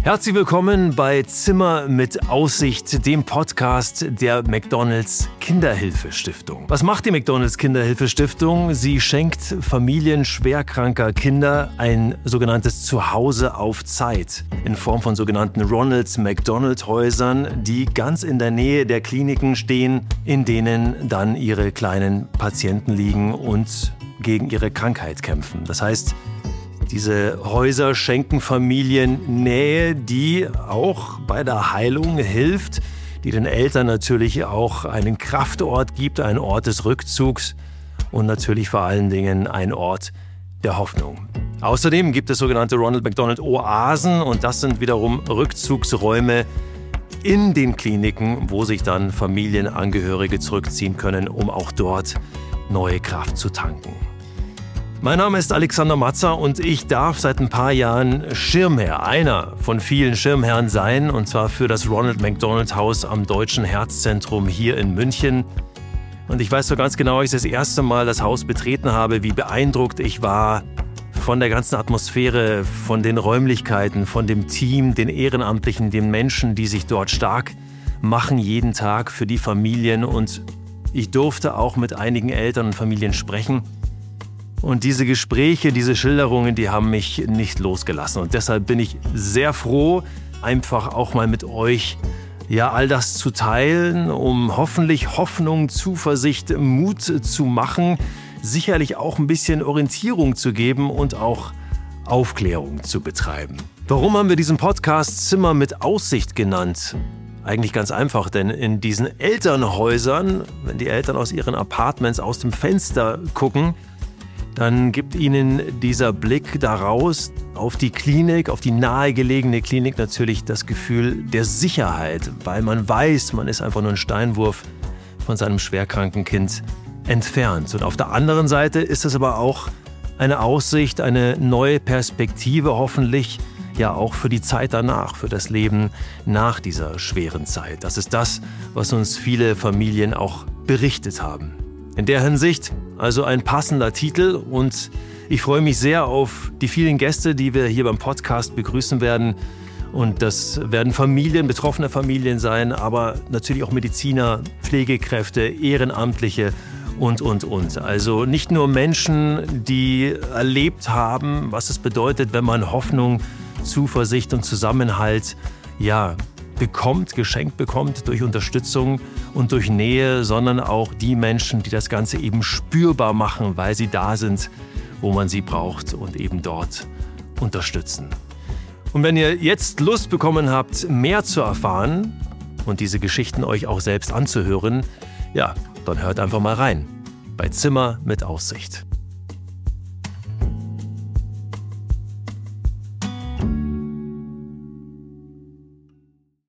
Herzlich willkommen bei Zimmer mit Aussicht, dem Podcast der McDonald's Kinderhilfestiftung. Was macht die McDonald's Kinderhilfestiftung? Sie schenkt Familien schwerkranker Kinder ein sogenanntes Zuhause auf Zeit in Form von sogenannten Ronald McDonald Häusern, die ganz in der Nähe der Kliniken stehen, in denen dann ihre kleinen Patienten liegen und gegen ihre Krankheit kämpfen. Das heißt, diese Häuser schenken Familien Nähe, die auch bei der Heilung hilft, die den Eltern natürlich auch einen Kraftort gibt, einen Ort des Rückzugs und natürlich vor allen Dingen ein Ort der Hoffnung. Außerdem gibt es sogenannte Ronald McDonald Oasen und das sind wiederum Rückzugsräume in den Kliniken, wo sich dann Familienangehörige zurückziehen können, um auch dort neue Kraft zu tanken. Mein Name ist Alexander Matzer und ich darf seit ein paar Jahren Schirmherr, einer von vielen Schirmherren sein, und zwar für das Ronald McDonald Haus am Deutschen Herzzentrum hier in München. Und ich weiß so ganz genau, als ich das erste Mal das Haus betreten habe, wie beeindruckt ich war von der ganzen Atmosphäre, von den Räumlichkeiten, von dem Team, den Ehrenamtlichen, den Menschen, die sich dort stark machen jeden Tag für die Familien. Und ich durfte auch mit einigen Eltern und Familien sprechen. Und diese Gespräche, diese Schilderungen, die haben mich nicht losgelassen. Und deshalb bin ich sehr froh, einfach auch mal mit euch all das zu teilen, um hoffentlich Hoffnung, Zuversicht, Mut zu machen, sicherlich auch ein bisschen Orientierung zu geben und auch Aufklärung zu betreiben. Warum haben wir diesen Podcast Zimmer mit Aussicht genannt? Eigentlich ganz einfach, denn in diesen Elternhäusern, wenn die Eltern aus ihren Apartments aus dem Fenster gucken, dann gibt ihnen dieser Blick daraus auf die Klinik, auf die nahegelegene Klinik natürlich das Gefühl der Sicherheit, weil man weiß, man ist einfach nur ein Steinwurf von seinem schwerkranken Kind entfernt. Und auf der anderen Seite ist es aber auch eine Aussicht, eine neue Perspektive hoffentlich, ja auch für die Zeit danach, für das Leben nach dieser schweren Zeit. Das ist das, was uns viele Familien auch berichtet haben. In der Hinsicht also ein passender Titel und ich freue mich sehr auf die vielen Gäste, die wir hier beim Podcast begrüßen werden. Und das werden Familien, betroffene Familien sein, aber natürlich auch Mediziner, Pflegekräfte, Ehrenamtliche und. Also nicht nur Menschen, die erlebt haben, was es bedeutet, wenn man Hoffnung, Zuversicht und Zusammenhalt geschenkt bekommt durch Unterstützung und durch Nähe, sondern auch die Menschen, die das Ganze eben spürbar machen, weil sie da sind, wo man sie braucht und eben dort unterstützen. Und wenn ihr jetzt Lust bekommen habt, mehr zu erfahren und diese Geschichten euch auch selbst anzuhören, dann hört einfach mal rein bei Zimmer mit Aussicht.